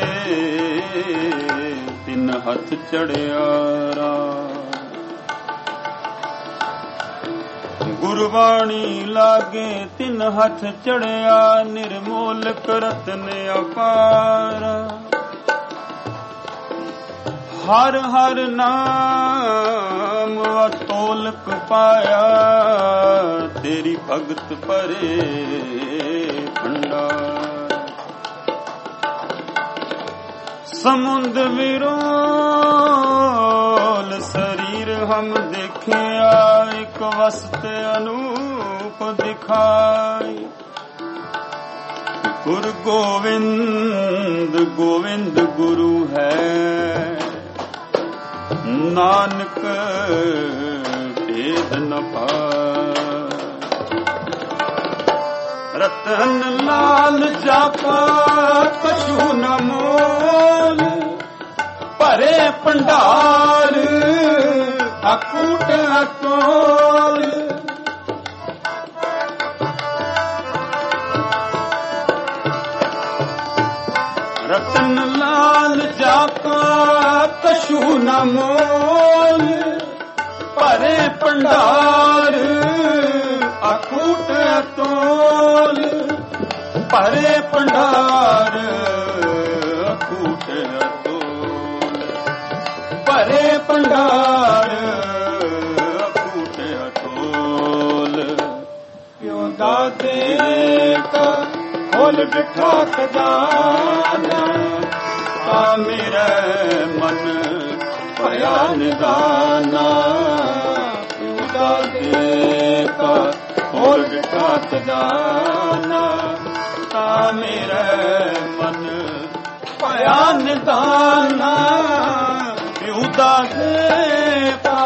ਤਿੰਨ ਹੱਥ ਚੜਿਆਰਾ ਗੁਰਬਾਣੀ ਲਾਗੇ ਤਿੰਨ ਹੱਥ ਚੜਿਆ ਨਿਰਮੋਲਕ ਰਤਨ ਅਪਾਰ ਹਰ ਹਰ ਨਾਮ ਅਤੋਲਕ ਪਾਇਆ ਤੇਰੀ ਭਗਤ ਪਰੇ ਭੰਡਾਰ ਸਮੁੰਦ ਵਿਰੋਲ ਸਰੀਰ ਹਮ ਦੇਖਿਆ ਇੱਕ ਵਸਤ ਅਨੂਪ ਦਿਖਾਈ ਗੁਰ ਗੋਵਿੰਦ ਗੋਵਿੰਦ ਗੁਰੂ ਹੈ ਨਾਨਕ ਭੇਦ ਨ ਪਾਇਆ ਰਤਨ ਲਾਲ ਜਾਪਾ ਕਛੂ ਨ ਮੋਲ ਭਰੇ ਭੰਡਾਰ ਅਕੂਟ ਅਤੋਲ ਰਤਨ ਲਾਲ ਜਾਪਾ ਕਛੂ ਨ ਮੋਲ ਭਰੇ ਭੰਡਾਰ ਅਕੂਟ ਅਤੋਲ ਭਰੇ ਭੰਡਾਰ ਅਕੂਟ ਅਤੋਲ ਭਰੇ ਭੰਡਾਰ ਅਕੂਟ ਅਤੋਲ ਕਿਉਂ ਦਾਤੇ ਕਾ ਖੋਲ ਬਿਠਾ ਖਜ਼ਾਨਾ ਤਾ ਮੇਰੇ ਮਨ ਭਇਆ ਨਿਦਾਨਾ ਕਿਉਂ ਦਾਤੇ ਕਾ ਖੋਲ ਬਿਠਾ ਖਜ਼ਾਨਾ ਤਾ ਮੇਰੇ ਮਨ ਭਇਆ ਨਿਦਾਨਾ ਕਿਉਂ ਦਾਤੇ ਕਾ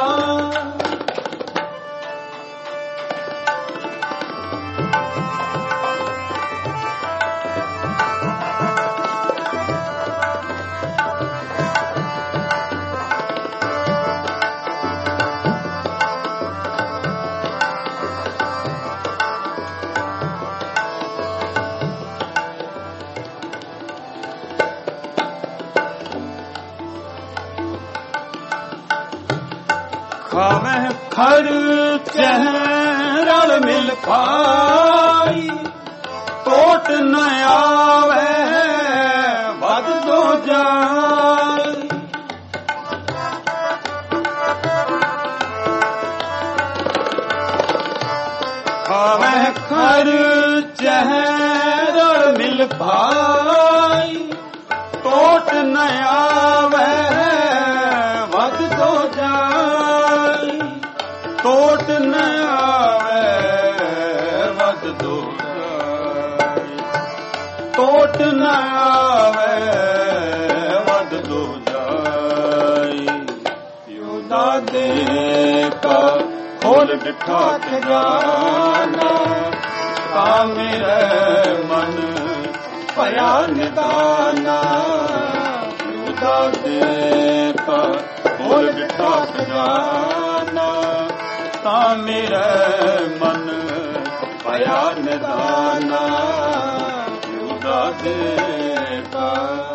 ਖਾਵਹਿ ਖਰ ਚਹਿ ਰਲ ਮਿਲ ਖਾਈ ਟੋਟ ਨ ਆਵੈ ਵਧ ਦੋ ਜਾਈ ਖਾਵਹਿ ਖਰ ਚਹਿ ਰਲ ਮਿਲ ਖਾਈ ਟੋਟ ਨ ਆਵੈ ਵਧ ਦੋ ਜਾਈ ਟੋਟ ਨ ਆਵੈ ਵਧ ਦੋ ਜਾਈ ਟੋਟ ਨ ਆਵੈ ਵਧ ਦੋ ਜਾਈ ਯੋ ਦਾਦੇ ਕਾ ਖੋਲ ਬਿਠਾ ਖਜ਼ਾਨਾ ਤਾ ਮੇਰੇ ਮਨ ਭਇਆ ਨਿਦਾਨਾ ਯੋ ਦਾਦੇ ਕਾ ਖੋਲ ਬਿਠਾ ਖਜ਼ਾਨਾ ਤਾ ਮੇਰੇ ਮਨ ਭਇਆ ਨਿਦਾਨਾ ਯੋ ਦਾਦੇ ਕਾ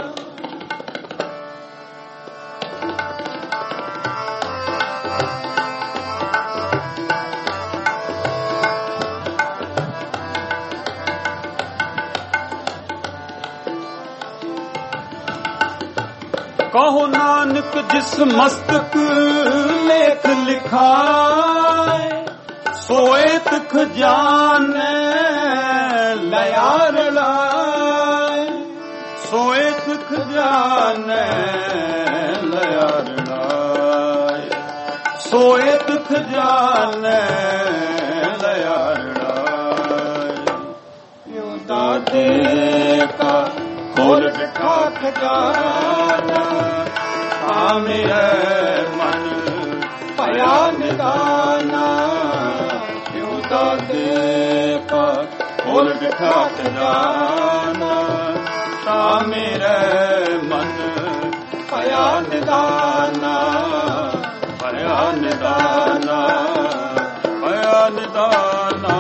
ਕਹੋ ਨਾਨਕ ਜਿਸ ਮਸਤਕ ਲੇਖ ਲਿਖਾਏ ਸੋਏ ਤਖ ਜਾਣੈ ਲਿਆ ਰਲਾਏ ਸੋਏ ਤਖ ਜਾਣੈ ਲਿਆ ਰਲਾਏ ਸੋਏ ਤਖ ਜਾਣੈ ਲਿਆ ਰਲਾਏ ਯੋ ਦਾਤੇ ਕਾ ਖੋਲ ਬਿਠਾ ਖਜ਼ਾਨਾ ਤਾ ਮੇਰੇ ਮਨ ਭਇਆ ਨਿਦਾਨਾ ਯੋ ਦਾਤੇ ਕਾ ਖੋਲ ਬਿਠਾ ਖਜ਼ਾਨਾ ਤਾਂ ਮੇਰੇ ਮਨ ਭਇਆ ਨਿਦਾਨਾ, ਭਇਆ ਨਿਦਾਨਾ, ਭਇਆ ਨਿਦਾਨਾ।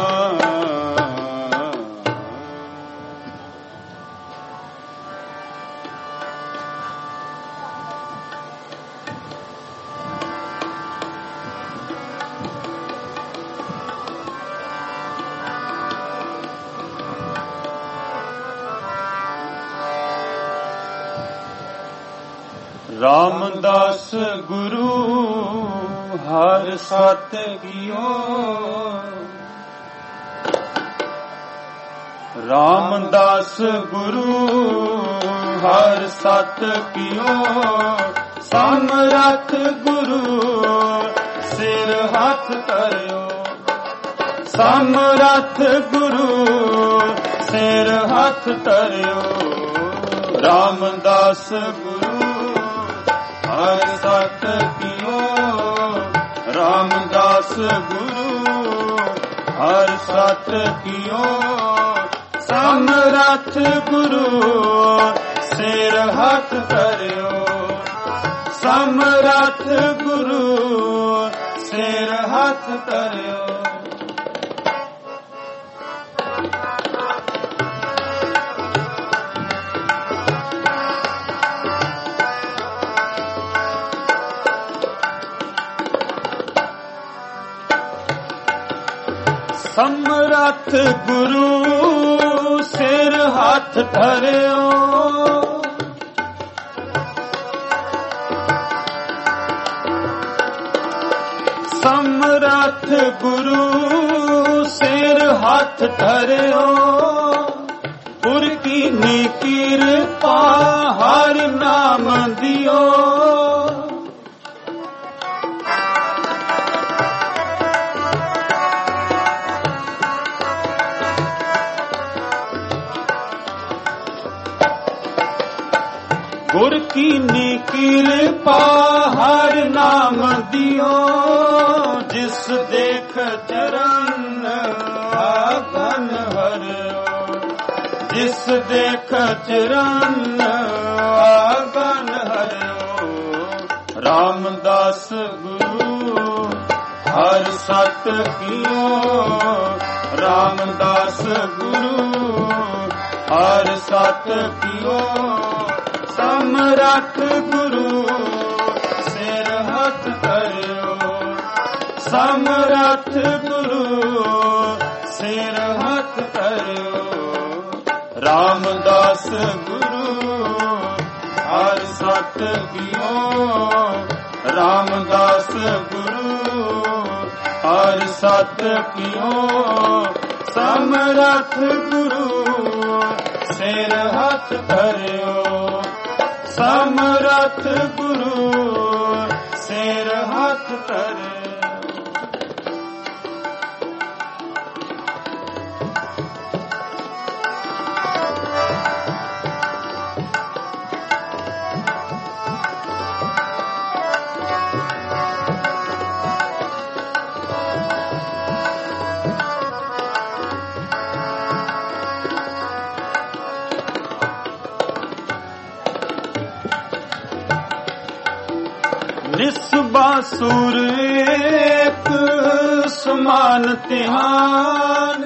ਰਾਮਦਾਸ ਗੁਰੂ ਹਰ ਸਤ ਕੀਓ, ਰਾਮਦਾਸ ਗੁਰੂ ਹਰ ਸਤ ਕੀਓ, ਸਮਰੱਥ ਗੁਰੂ ਸਿਰ ਹੱਥ ਧਰਿਓ, ਸਮਰੱਥ ਗੁਰੂ ਸਿਰ ਹੱਥ ਧਰਿਓ। ਰਾਮਦਾਸ ਗੁਰੂ ਹਰ ਸਤ ਕੀਓ, ਰਾਮਦਾਸ ਗੁਰੂ ਹਰ ਸਤ ਕੀਓ, ਸਮਰੱਥ ਗੁਰੂ ਸਿਰ ਹੱਥ ਧਰਿਓ, ਸਮਰੱਥ ਗੁਰੂ ਸਿਰ ਹੱਥ ਧਰਿਓ। ਸਮਰੱਥ ਗੁਰੂ ਸਿਰ ਹੱਥ ਧਰਿਓ, ਸਮਰੱਥ ਗੁਰੂ ਸਿਰ ਹੱਥ ਧਰਿਓ। ਗੁਰ ਕੀ ਨੀ ਕਿਰਪਾ ਹਰਿ ਨਾਮ ਦਿਓ, ਗੁਰ ਕੀਨੀ ਕਿਰਪਾ ਹਰਿ ਨਾਮ ਦਿਓ। ਜਿਸ ਦੇਖ ਚਰਨ ਆਗਨ ਹਰਿਓ, ਜਿਸ ਦੇਖ ਚਰਨ ਆਗਨ ਹਰਿਓ। ਰਾਮਦਾਸ ਗੁਰੂ ਹਰ ਸਤ ਕੀਓ, ਰਾਮਦਾਸ ਗੁਰੂ ਹਰ ਸਤ ਕੀਓ, ਸਮਰੱਥ ਗੁਰੂ ਸਿਰ ਹੱਥ ਧਰਿਓ, ਸਮਰੱਥ ਗੁਰੂ ਸਿਰ ਹੱਥ ਧਰਿਓ। ਰਾਮਦਾਸ ਗੁਰੂ ਹਰ ਸਤ ਕੀਓ, ਰਾਮਦਾਸ ਗੁਰੂ ਹਰ ਸਤ ਕੀਓ, ਸਮਰੱਥ ਗੁਰੂ ਸਿਰ ਹੱਥ ਧਰਿਓ, ਸਮਰੱਥ ਗੁਰੂ ਸਿਰ ਹੱਥ ਧਰਿਓ। ਨਿਸਬਾਸੁਰ ਏਕ ਸਮਾਨ ਧਿਆਨ,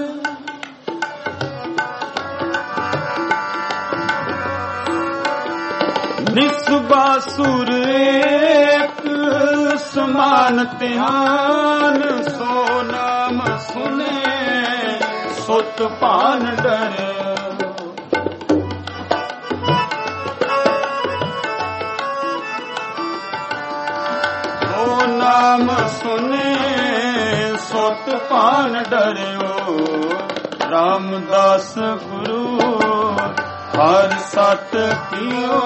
ਨਿਸਬਾਸੁਰ ਏਕ ਸਮਾਨ ਧਿਆਨ। ਸੋ ਨਾਮ ਸੁਨੇ ਸੁਤ ਭਾਨ ਡਰੇ, ਨਾਮ ਸੁਨੇ ਸੁਤ ਭਾਨ ਡਰਿਓ। ਰਾਮਦਾਸ ਗੁਰੂ ਹਰ ਸਤ ਕੀਓ,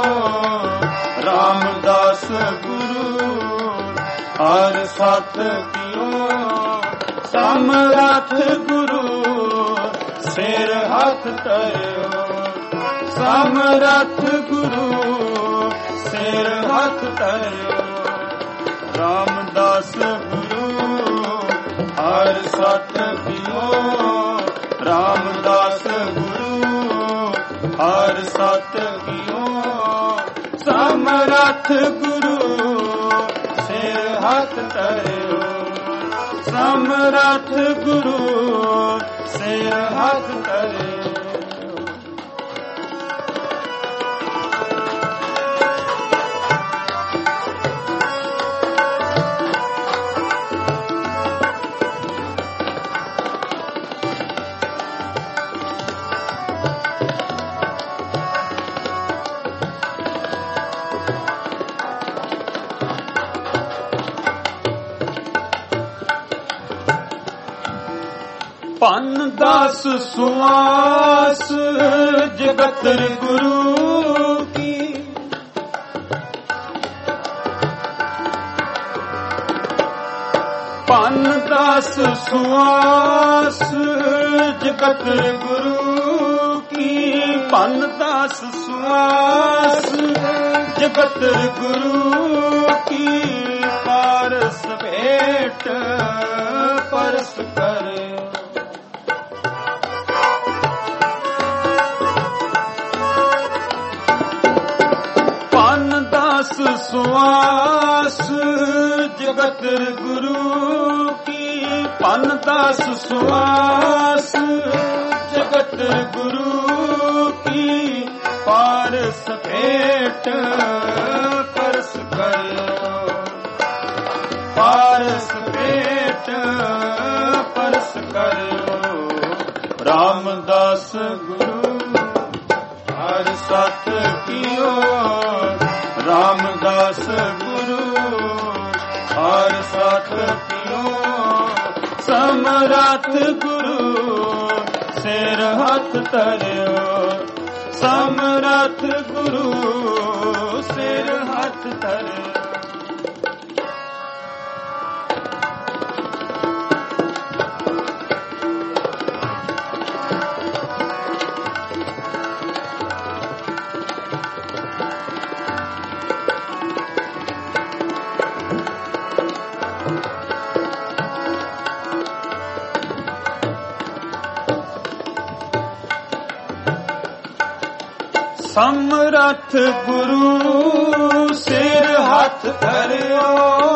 ਰਾਮਦਾਸ ਗੁਰੂ ਹਰ ਸਤ ਕੀਓ, ਸਮਰੱਥ ਗੁਰੂ ਸਿਰ ਹੱਥ ਧਰਿਓ, ਸਮਰੱਥ ਗੁਰੂ ਸਿਰ ਹੱਥ ਧਰਿਓ। ਰਾਮਦਾਸ ਗੁਰੂ ਹਰ ਸਤ ਕੀਓ, ਰਾਮਦਾਸ ਗੁਰੂ ਹਰ ਹਰ ਸਤ ਕੀਓ ਸਮਰੱਥ ਗੁਰੂ ਸਿਰ ਹੱਥ ਧਰਿਓ ਸਮਰੱਥ ਗੁਰੂ ਸਿਰ ਹੱਥ ਧਰਿਓ ਭੰਨ ਦਾਸ ਸੁਆਸ ਜਗਤਰ ਗੁਰੂ ਕੀ ਭੰਨ ਦਾਸ ਸੁਆਸ ਜਗਤਰ ਗੁਰੂ ਕੀ ਭੰਨ ਦਾਸ ਸੁਆਸ ਜਗਤਰ ਗੁਰੂ ਕੀ ਪਾਰਸ ਭੇਟ ਪਰਸ ਕਰੇ ਸੁਆਸ ਜਗਤਰ ਗੁਰੂ ਕੀ ਭੰਨ ਦਾਸ ਸੁਆਸ ਜਗਤਰ ਗੁਰੂ ਕੀ ਪਾਰਸ ਭੇਟ ਪਰਸ ਕਰਿਓ ਪਾਰਸ ਭੇਟ ਪਰਸ ਕਰਿਓ ਰਾਮਦਾਸ ਗੁਰੂ ਹਰ ਸਤ ਕੀਓ ਰਾਮਦਾਸ ਗੁਰੂ ਹਰ ਸਤ ਕੀਓ ਸਮਰੱਥ ਗੁਰੂ ਸਿਰ ਹੱਥ ਧਰਿਓ ਸਮਰੱਥ ਗੁਰੂ ਸਿਰ ਹੱਥ ਧਰਿਓ ਸਮਰੱਥ ਗੁਰੂ ਸਿਰ ਹੱਥ ਧਰਿਓ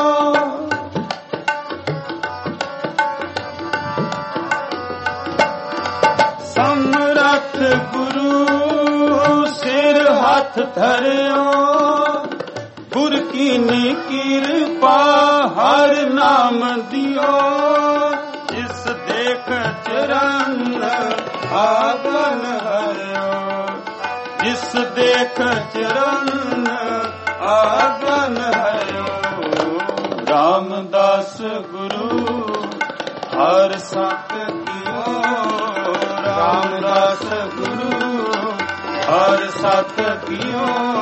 ਸਮਰੱਥ ਗੁਰੂ ਸਿਰ ਹੱਥ ਧਰਿਓ ਗੁਰ ਕੀਨੀ ਕਿਰਪਾ ਹਰ ਨਾਮ ਦਿਓ ਜਿਸ ਦੇਖ ਚਰਨ ਆਗਨ ਹਰਿਓ ਜਿਸ ਦੇਖ ਚਰਨ ਆਗਨ ਹਰਿਓ ਰਾਮਦਾਸ ਗੁਰੂ ਹਰ ਸਤ ਕੀਓ ਰਾਮਦਾਸ ਗੁਰੂ ਹਰ ਸਤ ਕੀਓ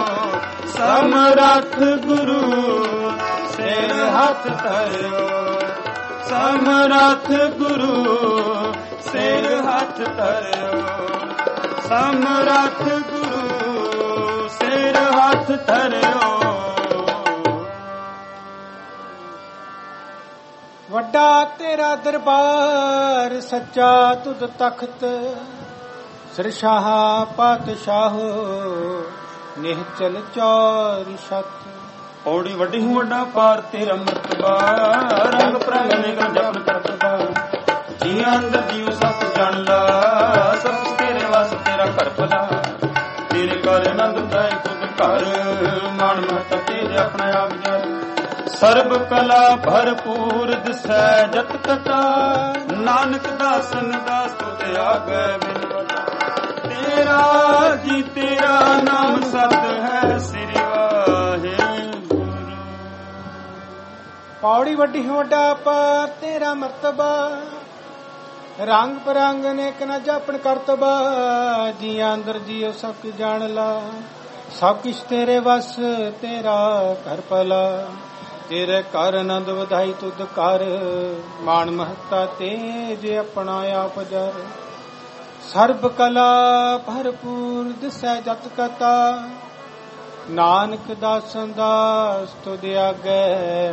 ਸਮਰੱਥ ਗੁਰੂ ਸਿਰ ਹੱਥ ਧਰਿਓ ਸਮਰੱਥ ਗੁਰੂ ਸਿਰ ਹੱਥ ਧਰਿਓ ਸਮਰੱਥ ਗੁਰੂ ਸਿਰ ਹੱਥ ਧਰਿਓ ਵੱਡਾ ਤੇਰਾ ਦਰਬਾਰ ਸੱਚਾ ਤੁਧ ਤਖਤ ਸਿਰਸ਼ਾਹ ਪਾਤਸ਼ਾਹ ਨਿਹਚਲ ਚੌਰ ਛਤ ਔੜੀ ਵੱਡੀ ਹੂੰ ਵੱਡਾ ਪਾਰ ਤੇਰਾ ਮਰਤਬਾ ਰੰਗ ਪ੍ਰੰਗ ਨੇ ਜਪਨ ਕਰਤਬਾ ਜੀ ਅੰਦਰ ਜੀਉ ਸਤ ਜਾਣ ਲਾ ਸਭ ਤੇਰੇ ਵਸ ਤੇਰਾ ਘਰ ਭਲਾ ਤੇਰੇ ਘਰ ਆਨੰਦ ਪਾਏ ਤੁਧ ਘਰ ਮਨ ਮਹਤ ਤੇਰੇ ਆਪਣਾ ਆਪ ਜਰ ਸਰਬ ਕਲਾ ਭਰਪੂਰ ਦਿਸੈ ਜਤ ਕਥਾ ਨਾਨਕ ਦਾਸਨ ਦਾਸ ਤੁਧ ਆਗੇ ਬਿਨਵਤਾ ਤੇਰਾ ਜੀ ਤੇਰਾ ਨਾਮ ਸਤ ਹੈ ਸ੍ਰੀ ਵਾਹਿਗੁਰੂ ਪੌੜੀ ਵੱਡੀ ਵੱਡਾ ਪਾਰ ਤੇਰਾ ਮਰਤਬਾ ਰੰਗ ਬਰੰਗ ਅਨੇਕ ਨਾ ਜਾਪਣ ਕਰਤਬਾ ਜੀਆਂ ਅੰਦਰ ਜੀਉ ਸਭ ਕੁ ਜਾਣ ਲਾ ਸਭ ਕੁਛ ਤੇਰੇ ਵਸ ਤੇਰਾ ਘਰ ਭਲਾ ਤੇਰੇ ਘਰ ਆਨੰਦ ਵਧਾਈ ਤੁਧ ਕਰ ਮਾਣ ਮਹੱਤਾ ਤੇਜ ਆਪਣਾ ਆਪ ਜਰ ਸਰਬ ਕਲਾ ਭਰਪੂਰ ਦਿਸੈ ਜਤ ਕਥਾ ਨਾਨਕ ਦਾਸਨ ਦਾਸ ਤੁਧ ਆਗੇ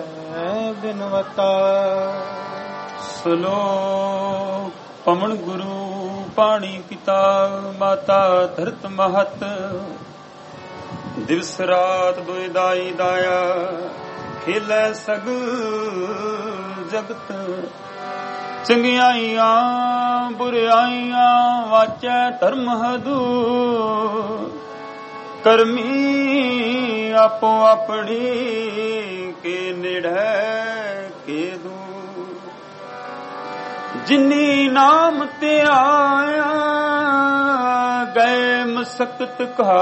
ਬਿਨਵਤਾ ਸਲੋਕ ਪਵਨ ਗੁਰੂ ਪਾਣੀ ਪਿਤਾ ਮਾਤਾ ਧਰਤ ਮਹਤ ਦਿਵਸ ਰਾਤ ਦੁਇ ਦਾਈ ਦਾਇਆ ਖੇਲੇ ਸਗ ਜਗਤ ਚੰਗਿਆਈਆਂ ਬੁਰਾਈਆਂ ਵਾਚੈ ਧਰਮ ਹਦੂ ਕਰਮੀ ਆਪੋ ਆਪਣੀ ਕੇ ਨਿੜੈ ਕੇ ਦੂ ਜਿਨੀ ਨਾਮ ਤੇ ਆਇਆ ਗਏ ਮਸਕਤ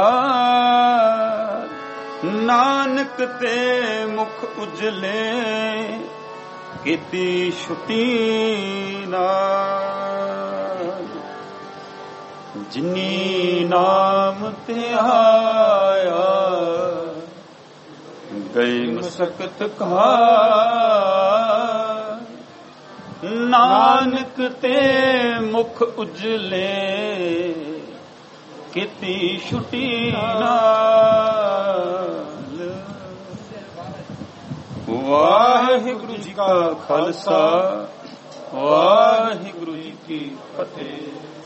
ਘਾਰ ਨਾਨਕ ਤੇ ਮੁਖ ਉਜਲੇ ਕੀਤੀ ਛੁਟੀ ਨਾਲ ਜਿਨੀ ਨਾਮ ਤੇ ਆਇਆ ਗਏ ਮਸਕਤ ਘਾਰ ਨਾਨਕ ਤੇ ਮੁਖ ਉਜਲੇ ਕੀਤੀ ਛੁਟੀ ਨਾਲ। ਵਾਹਿਗੁਰੂ ਜੀ ਕਾ ਖਾਲਸਾ ਵਾਹਿਗੁਰੂ ਜੀ ਕੀ ਫਤਿਹ।